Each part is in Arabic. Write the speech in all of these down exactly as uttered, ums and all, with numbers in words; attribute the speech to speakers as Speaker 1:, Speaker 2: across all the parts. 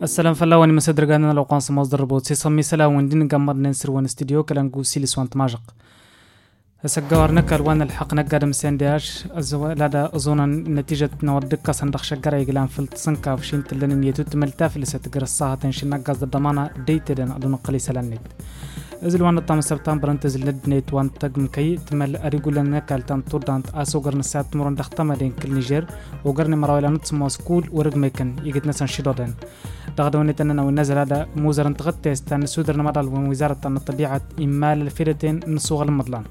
Speaker 1: السلام فلا واني مسدر قانا لو قانص مصدر بوتسي صمي سلا وندين قمر ننسر وان استديو كلانقو سيلس وانت ماجق سجار نكر وان الحق نقدر مسنداش أزوا لا أظن نتيجة نودك صندوق شجرة يقلان في التصنكا في شين تلين يتوت ملتاف اللي ستقر الصاحة تنشين نقص الضمانة ديتدن أدون قلي سلنت إذا الوان الطعم سبتمبر انتزل ندنيت وان تقم كي تمل أريقول لنا كالتان تردانت آسو قرن الساعة مرون دختما دين كل نيجر وقرن مراويلا نتصمو سكول ورقميكن يجد نسان شدودن دغدوني تننا والنزل هذا موزر انتغطي استان سودر نمدال ووزارة الطبيعة إمال الفيرتين نصوغ المضلان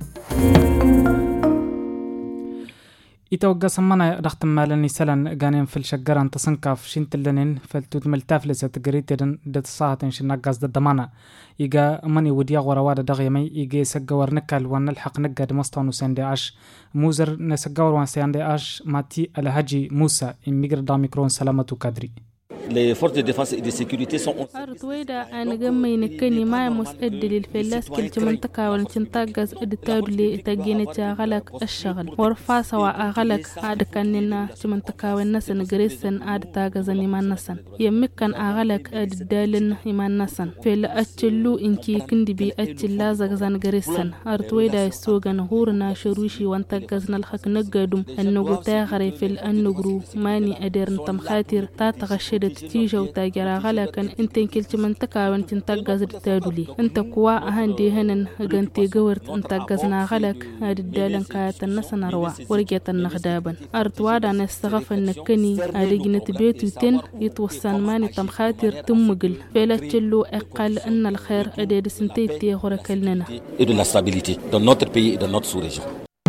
Speaker 1: يتوقع سمنا رخت مالني سلن قانين في الشجرة تصنكاف شين تلنين فلتوت ملتاف لسه تجريتين دت الصاحة شين نقص الضمانة يجا أماني وديا غرواد دغيمي يجي سجور نكال ونلحق نجد مستون وسندعش موزر نسجور وسندعش ماتي الهجي موسى إميجر داميكرون سلامة كادري.
Speaker 2: Les forces de défense et de sécurité sont
Speaker 3: أرتويدا أنا جمعي نكني ما مسأد للفلاس كل منطقة والتنتاجز التاد اللي تجيني تغلق الشغل ورفع سواء غلق عاد كاننا منطقة والناس نجريسن عاد تاجزني ما نسن يمكن أغلق الدالن ما نسن فلا أتلو إنكي كندي بي أتلا زغزان جريسن أرتويدا السوق نهورنا شروشي وانتاجزنا الحق نجدم النجو تاغري في النجرو ماني أدير تمخاطر تاتغشدت تيجو تاجرا غلقن انتن كلت منطقة وانتن تاجز التادولي انت كوا هندي هنن غنتي جورت انتاجزنا غلق هاد الدالن كايت النسن روا ورجيت النغدابن أرتوادا نستغف النكني هادي بيتو تن يتوسان ماني تمخاطر تمقل فلا تلو أقل أن الخير أديد سنتيتي غركلنا
Speaker 2: et de la stabilité dans notre pays et dans notre sous-région.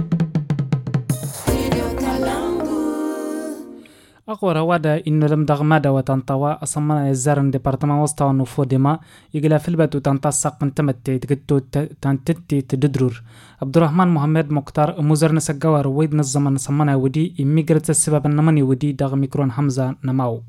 Speaker 1: أقوى روادا إنه لم دغمادا وتنطوا أصمنا الزارن ديبارتمان وسطا ونفو ديما يقلا في البات وتنتصق من تمتي تقدو تنتتي تددرور عبد الرحمن محمد مختار موزر نسجوا رويد نظم نصمنا ودي إميجرت السبب النمني ودي دغ ميكرون حمزة نماو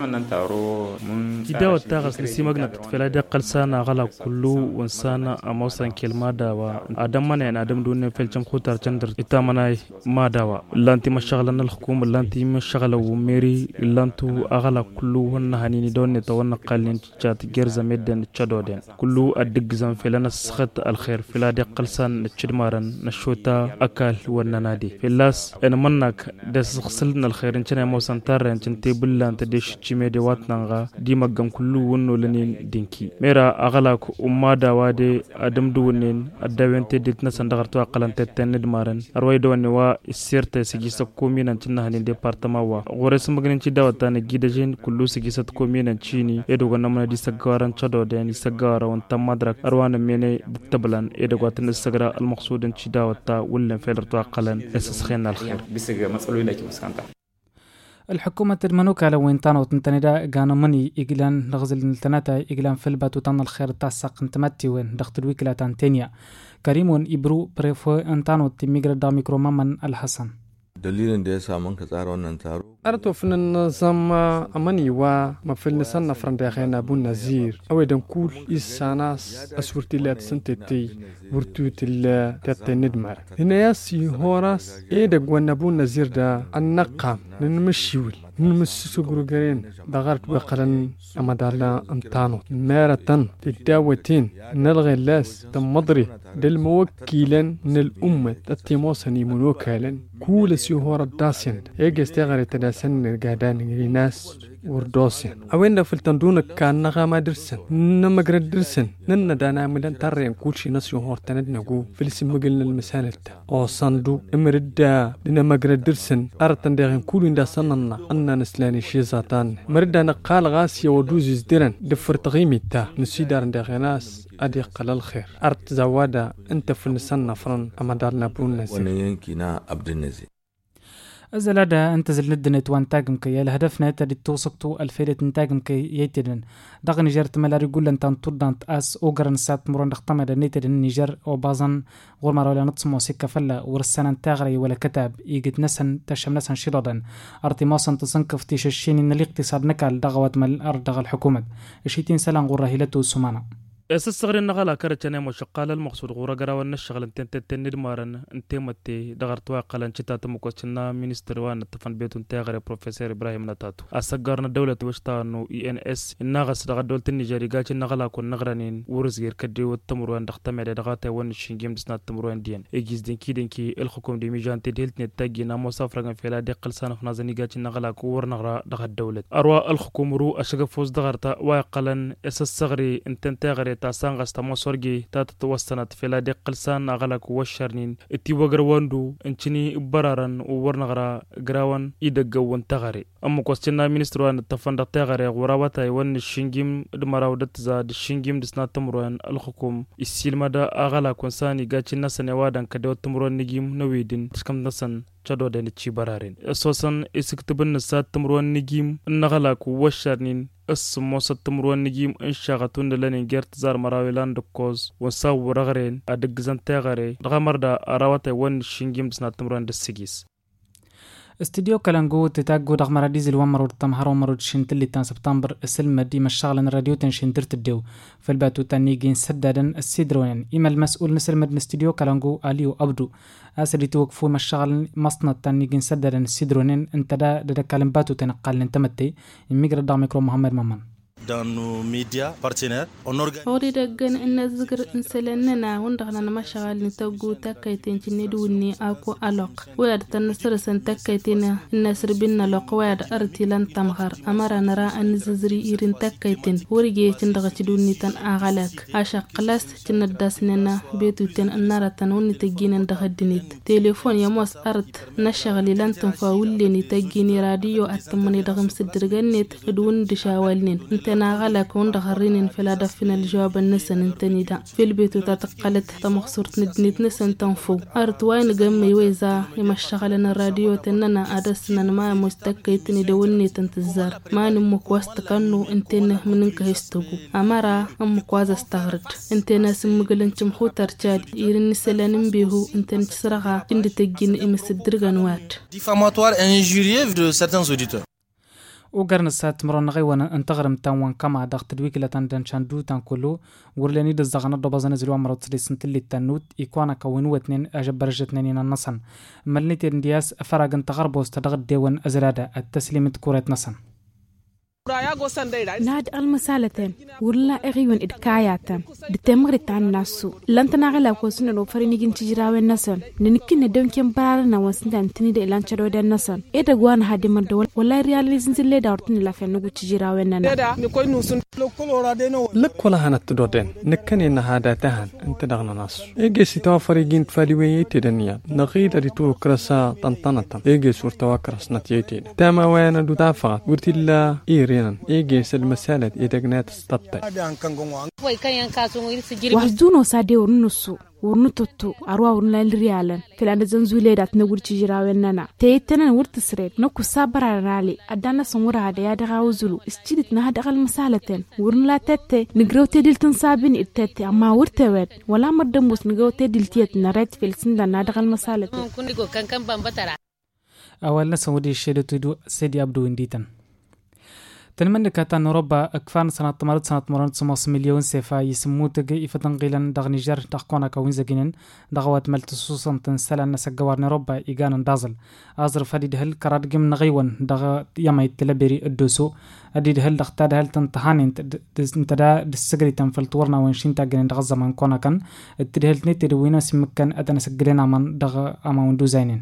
Speaker 4: كده وتاغس نسيمغنا تفلا دقل سانا غلا كلو ونسانا اموسان كلمه داوا ادم من ادم دون فلچم خوتر چندر اتامناي ما داوا لانتي مشغلنا الحكومه لانتي مشغل وميري لانتو اغلا كلو ون هنيني دون تو قالين تشات غيرز ميدن تشادودن كلو ادغزن فلنا سخط الخير فلا دقل سان تشدمارن نشوتا اكل وننادي فلاس ان منك دس خسلنا الخير اننا موسان تارن تنتي بلان تدش chime de watnanga di magam kullu wonno lenin dinki mera agala ko ummada wade adam du wonen adawente ditna sandagarto aqalante tened maran arway do ne wa sirte sigi sa komina tinna hanin departement wa gore smagnin ci dawata ne gidajen kullu sigi sa komina chini edo gonna mana di sagaran chado de ni sagara won tamadrak arwana mene tablan edo gwatin sagra al maqsudin ci dawata wulen felerto aqalan esas khina al khair
Speaker 5: bisiga mas'ulu ilaki maskanta
Speaker 1: الحكومة المنوكة لو انتانو تنتندا قانو مني إقلان نغزل نلتناتا إقلان فلبات وطن الخير تاسق انتمتي وين دخت الوكلة تانتينيا كريمون إبرو بريفو انتانو تميقر دا ميكرو ممن الحسن
Speaker 6: dalilin da ya samu ka tsara wannan taro
Speaker 7: arto finan zama amani wa mafilni sanna franda khayna bun nazir awedan kul isanas asurtilat santeti burtutil tatenidmar hinayasi horas eda gwanna bun nazir da annaqam nmashwil نمسسوغرو غرين دغارت بقرن امدارنا امتانو مارتن تداوتين نلغي اللاس تمضري دالموكيلن من الأمة تتموسني منوكالن كول سيهور الداسين ايجي استغاري تداسن قادان ناس وردوسين اوين فلتندون كان نغاما درسن نمقرد درسن نن دانا مدن ترين كولشي ناس يهور تندنقو فلسم مقلنا المسالة او صندو امردا دنا مقرد درسن ارتن داغن كولين دا سننا أنا نسلاني شيزاتان مردا نقال غاسيا ودوز ازدرن دفر تغيمي تا نسيدار داغناس ادي قلال خير ارت زوادا انت في نسان نفرن اما دارنا برون نزي
Speaker 6: ونينكينا عبد النزي
Speaker 1: أزلادا أنت زلد نت وان تاجم كي الهدفنا تدي توسقتو الفيلة نتاجم كي يتدن دغ نيجر تملا رجول أن تنطردان أس أوجرن سات مرون دختم دا نيتدن نيجر أو بازن غور مرة ولا نتص موسيقى فلا ورسنا تاغري ولا كتاب يجد نسن تشم نسن شرادن أرتماسا تصنكف تيششين إن الاقتصاد نكال دغوات مال أرض دغ الحكومة إشيتين سلام غور رهيلته سمانا
Speaker 4: اساس صغر النغلا كرتنا مشقال المقصود غورا غرا ونشغل انت انت تند مارن انت متي دغرت واقلا انت مكوتشنا مينستر وان تفن بيت انت غير بروفيسور ابراهيم نتاتو اسغرنا دوله وشتانو اي ان اس النغس دغ دولت النيجيري غاچ نغلا كون نغرانين ورزغير كدي وتمرو اندختمه دغاتا ون شينجيم دسنا تمرو اندين ايجيز دينكي دينكي الحكومه دي ميجان تدلت نتاجينا مسافر فيلا دقل سنه نازني غاچ نغلا كور نغرا دغ الدوله اروا الحكومه رو اشغفوز دغرتا واقلا اساس صغري انت انت غير تاسان غستمو سورجي تاتوستنت فيلا دقل سان اغلق وشرنين اتي وغروندو انچني برارن ورنغرا غراون يدغون تغري ام كوستنا مينستروان تفند تغري غراوتا ون شينجيم دمراو دتزا د شينجيم دسنا تمروان الحكوم السيلمدا اغلا كونساني غاچنا سنوادان كدو تمرون نجيم نويدين تسكم نسن chado da ni ci bararin sosan isiktubun sa tumruwan nigim nagala ku washarnin اسمو ستمرون نجيم انشاغتون لنين جرت زار مراويلان دكوز وصاو رغرين ادقزان تغري رغمردا اراواتي ون شنجيم دسنا تمرون دسيجيس
Speaker 1: استديو كلانجو تتاجو دغمر ديزل ومرود تمهرو مرود شنتلي تان سبتمبر السلم دي مشغلن الراديو تنشن ترتديو فالباتو تانيجين سدادن السيدروين اما المسؤول نسر مدن استديو كلانجو اليو ابدو اسري توقفوا مشغلن مصنع تانيجين سدادن السيدروين انتدا دا كلمباتو تنقل انتمتي الميغر دا ميكرو محمد مامان
Speaker 5: dans nos médias partenaires on organise
Speaker 3: وري دغن ان زغر انسلننا وندغنا مشغل نتغو تكايتين ندوني اكو الوق ويد تنسر سن تكايتين النسر بن لوق ويد ارتي لن تمغر امر نرى ان ززري ايرين تكايتين وريجي تندغ تدوني تن اغلك اشق لاس تنداسننا بيتو تن انرتن وني تجين دغدنيت تليفون يموس ارت نشغل لن تنفاولني تجيني راديو اتمني دغم سدرغنيت دون دشاولنين أنا غلق وندخرين في الهدف الجواب النسن انتنيدا في البيت تتقلت تمخصورت ندنيت نسن تنفو أرتوين قمي ويزا يمشغلنا الراديو تننا أدسنا ما مستكيتني دولني تنتزار ما نمك واستقنو انتنه مننك هستوغو أمارا أمك واز استغرد انتنا سمقلن تمخو ترشاد إيرن نسلان بيهو انتن تسرغا جند تجين إمس الدرغانوات
Speaker 5: diffamatoire et injurieux de certains auditeurs
Speaker 1: وقرنسات مرون غيوانا انتغرم تاوان كما داغ تدويك لتان دانشاندو تان كلو ورلاني دزاغنا دوبازا نزلوا مرات سلي سنتلي التانوت إيكوانا كوينو اتنين أجبر جتنين النصن ملنيتي اندياس أفراغ انتغربوس تدغ ديوان أزرادة التسليم تكورة نصن
Speaker 8: ناد المسالتين ولا أغيون إدكاياتن دتمغري تان ناسو لانتنا غلا كوسن لو فرينيجين تجراوي النسن ننكين ندون كم برارنا وسندان تني دي لان تشدو دي النسن إيدا غوان هادي مدول ولا رياليزن سلي دارتني لا فنو تجراوي ننا
Speaker 7: لك ولا هنا تدودن نكن إن هذا تهان انت دغنا ناس إيجي سيتوا فريجين تفاليوي تدنيا نغيد دي تو كرسا طنطنة إيجي سورتوا كرس نتيتين تاما وين دو دافع ورتيلا إيري إيجي سلمسالة إيدغنات ستطي
Speaker 8: وحزونو سادي ورنسو ورنتوتو أروا ورنا الريالن فلان زنزولي دات نقول تجراويننا تيتنا ورتسريك نكو صبر رالي أدانا سمورا هذا يدغاو زلو استيدت نهاد أغل مسالتين ورنلا تتي نقرو تدل تنصابين التتي أما ورتوات ولا مردموس نقرو تدل تيت نرات في السندان نهاد أغل مسالتين
Speaker 1: أولا سودي الشيدو تدو سيدي أبدو انديتن تنمنى كاتان أوروبا أكفان سنة تمرد سنة مرات سماس مليون سيفا يسمو تجي إفتن قيلن دغ نيجر دغقونا كوين زجنن دغوات ملتسوسا تنسلا الناس جوارن أوروبا إيجان دازل أزر فديد هل كراد جم نغيون دغ يما يتلبري الدوسو أديد هل دغتاد هل تنتهانين تدا دسجري تنفلتورنا وينشين تاجن دغ زمان كونا كان تدي هل نتدي وينا سمكان أدنى سجلنا من دغ أما وندو زينين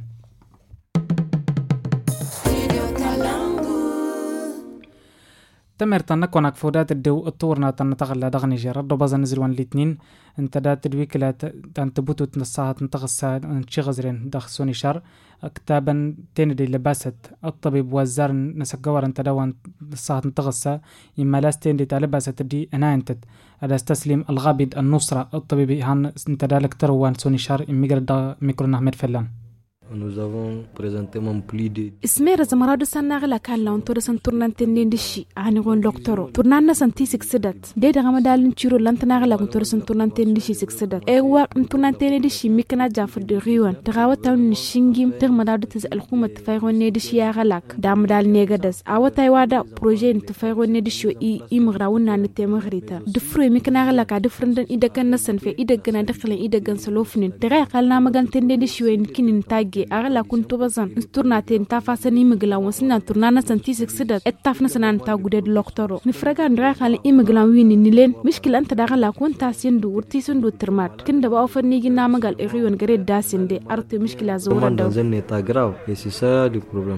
Speaker 1: تمر تنكون أكفودات الدو الطورنا تنتغل دغ نيجر دوبازا نزلوان الاثنين انت دا تدويك لا تنتبوتو تنصاها تنتغسا نشغزرين دغ سوني شار كتابا تندي لباست الطبيب وزار نسجور انت دوان نصاها تنتغسا إما لاس تندي تلباست دي أنا انت على استسليم الغابد النصرة الطبيب هان انت دالك تروان سوني شار إميجر دا ميكرو نحمد فلان
Speaker 9: Nous avons présenté mon plus de
Speaker 8: اسمير زمراد سنغلا كان لون تورسن تورنان تنين دشي اني غون دكتورو تورنان سنتي سكسدت دي دا غمدال نتيرو لانتناغلا كون تورسن تورنان تنين دشي سكسدت ايوا تورنان تنين دشي ميكنا جافر دي ريوان تغاوتا نشينغيم تغمداد تز الحكومه تفايغون ندشي يا غلاك دامدال نيغدس اوتاي وادا بروجي تفايغون ندشي اي امغراونا نتيمغريتا دفرو ميكنا غلاك دفرندن ايدا كان سن في ايدا غنا دخلين ايدا غن سلوفنين تغا قالنا مغان تنين دشي وين كين تاغي اغلا كنتو بزن تورناتين تافاسني مغلا وسنا تورنانا سنتي سكسدت اتافنا سنان تا غودد لوكتورو نفرغا ندرا خالي ايمغلا وين نيلين مشكله انت داغلا كونتا سندو ورتي سندو ترمات كندا با اوفني غينا مغال ايريون غري داسندي ارتي مشكله زورا دو
Speaker 9: dans un état grave et c'est ça le problème.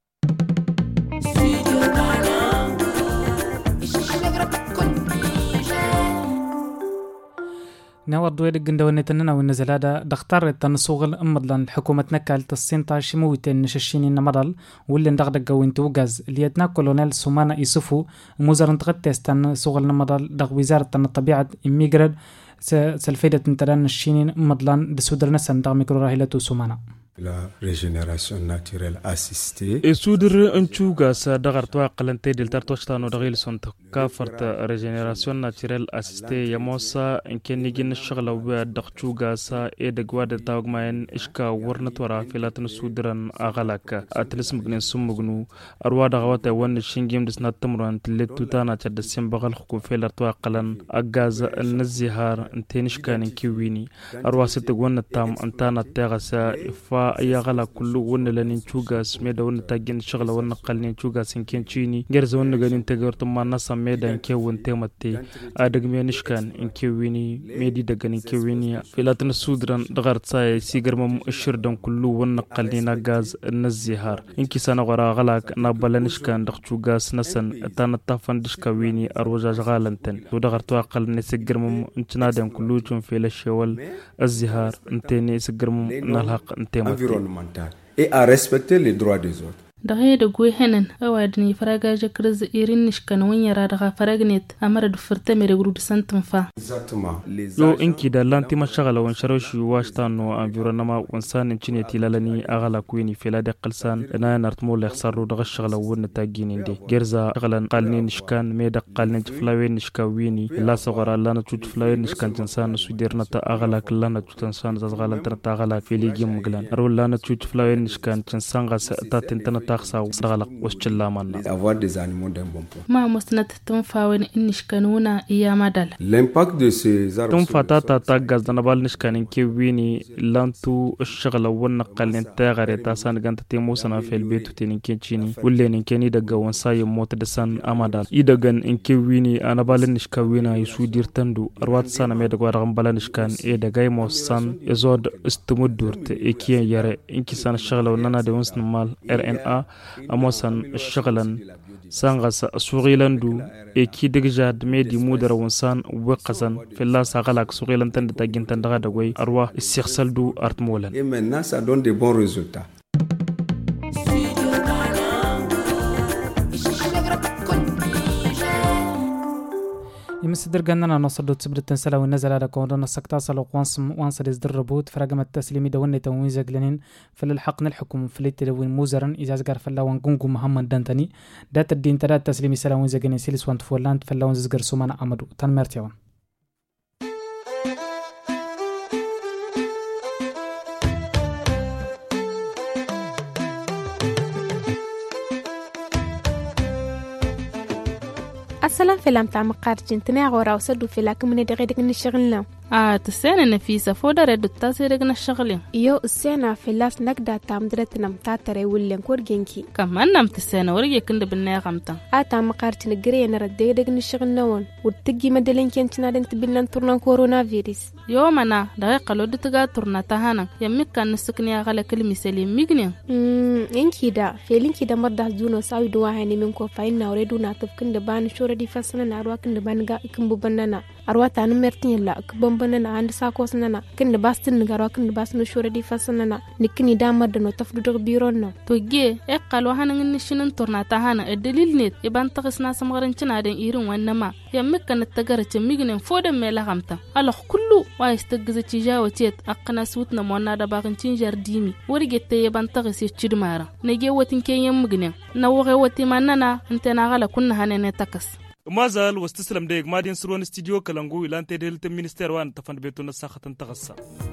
Speaker 1: نور دويد جندوني تننا ونزل هذا دختار التنسوغل أمضلان الحكومة نكال تصين تاشمويتين نششيني نمضل واللي ندغدق جوين توجز اللي يتنا كولونيل سومانا يسوفو موزر انتغتيس تنسوغل نمضل دغ وزارة تن الطبيعة إميجرد سلفيدة انتران الشينين أمضلان دسودر نسن دغ ميكرو راهيلتو سومانا.
Speaker 10: La régénération naturelle assistée.
Speaker 4: Et soudre un chuga sa dagartwa qalante del tartochtano dagil sont kafart régénération naturelle assistée yamosa enkenigin shagla wa dagchuga sa e dagwa de tawgmaen iska warna twara filatn sudran agalaka atlis mugnen sumugnu arwa dagwata wan shingim disna tamran tletutana chad simbagal khku filatwa qalan agaz nazihar entenishkan kiwini arwa sitgwan tam antana tagasa fa يا غلا كله ون لين تشوغا سميدا ون تاجين شغله ون قلنين تشوغا سنكين تشيني غير ون غالين تغرت ما ناس ميدا كيون تيمتي ادغ مينشكان ان كيويني ميدي دغن كيويني فيلاتن سودران دغرت ساي سيغر مم اشر دون كله ون قلنين غاز النزهار انكي سنه غرا غلاك نابلنشكان دغ تشوغا سنسن تان تافن دشكويني اروجا غالنتن ودغرت واقل نسغر مم انتنادن كله تشون في الشوال الزهار انتني سغر مم نلحق انتم
Speaker 10: et à respecter les droits des autres.
Speaker 3: دغه د ګوي هنن اوادني فراغا جکرز ایرین نشکن وین را دغه فراغنیت امر د فرته مری ګرو د سنتم فا
Speaker 4: لو انکی د لانتی مشغل ون شروش واشتانو انفيرونما وانسان چنيتي لالني اغلا کوینی فلا د قلسان انا نرتمو ل خسرو دغه شغل ون تاګین دي ګرزا غلن قالني نشکان مې د قالني فلاوی نشکاوینی لا صغرا لانه چوت فلاوی نشکان انسان سودیرنا تا اغلا کلانه چوت انسان زغلن تر تا اغلا فلیګي مغلن ارو لانه چوت فلاوی نشکان انسان غس تا تنتنا تاخسا وصغلق وشلا منا
Speaker 10: avoir des animaux d'un bon point.
Speaker 3: ما مسند تنفاون انش كانونا يا مدل
Speaker 10: L'impact de ces arbres
Speaker 4: تم فتاتا تاغاز دنبال نشكان كيويني لانتو الشغل ونقل انت غير تاسان غانت تيموسنا في البيت تنين كينشيني ولين كيني دغ وانساي موت دسان امادال يدغن ان كيويني انا بال نشكاوينا يسودير تندو اروات سان ميدغ ورغم بال نشكان اي دغاي موسان ازود استمدورت اكي يره انكي سان الشغل وننا دي ونسن مال ار ان ا اموسان الشغلن سانغاس سوغيلاندو اكي دغجاد ميدي مودر وانسان وقسن في الله ساغلاك سوغيلان تند تاغين تندغا دغوي اروا السيخسلدو ارتمولن
Speaker 10: et maintenant ça donne de bons résultats.
Speaker 1: يمسدر جننا نصدو تسبر التنسلا ونزل على كوندنا السكتاس لوقوانس وانس يصدر ربوت فرقم التسليمي دوني تموين زغلنين فللحق نلحكم فليت لوين موزرن اذا زغر فلا وانغونغو محمد دانتني دات الدين ترى التسليمي سلا وين زغني سيلس وانت فولاند فلا وين زغر سومان امدو تن مرتيون
Speaker 8: السلام فيلم تاع مقارجين تنا غورا وسدو في لكم من دغيدك نشغلنا
Speaker 3: اه تسانا نفيسة فودا ردو تاسيرقنا الشغلين
Speaker 8: يو السينا في لاس نقدا تام درتنا متاتري ولين كورجينكي
Speaker 3: كمان نام تسانا ورقيا كند بالنيا غمتا
Speaker 8: اه تام مقارجين قريا نرد دغيدك نشغلنا ون ورتقي مدلين كنتنا دنت بلن تورنا كورونا فيروس
Speaker 3: يومنا دقيقة لو دتقا تورنا تهانا يميك كان نسكني على كلمة سليم ميقنين
Speaker 8: امم انكي دا فيلين كي دا مرده زونو ساوي دواهاني منكو فاينا وريدونا تفكن دبان شورا دي فاسنا ناروا كن دبان غا اكم ببنانا اروا تانو مرتين لا اكبن
Speaker 11: banana and sako sanana kin da bastin garo kin da basno shore di fasanana nikini damar da no tafdu dir biron no
Speaker 3: to ge e qalwa hanan ni shinin tornata hana e dalil net e ban tagisna samgaran cina den irin wannan ma ya mikkan tagara ce miginin fodan me la gamta ala kullu wa istagza ci jawo ce akna sutna monna da bakin cin jardimi wurge te e ban tagisi cidmara ne ge watin kenyen miginin na wore wati manana intana gala kunna hanene takas
Speaker 4: mazal wastislam de madin surwan studio kalangu ilante del minister wan tafan betuna sakhatan tagassa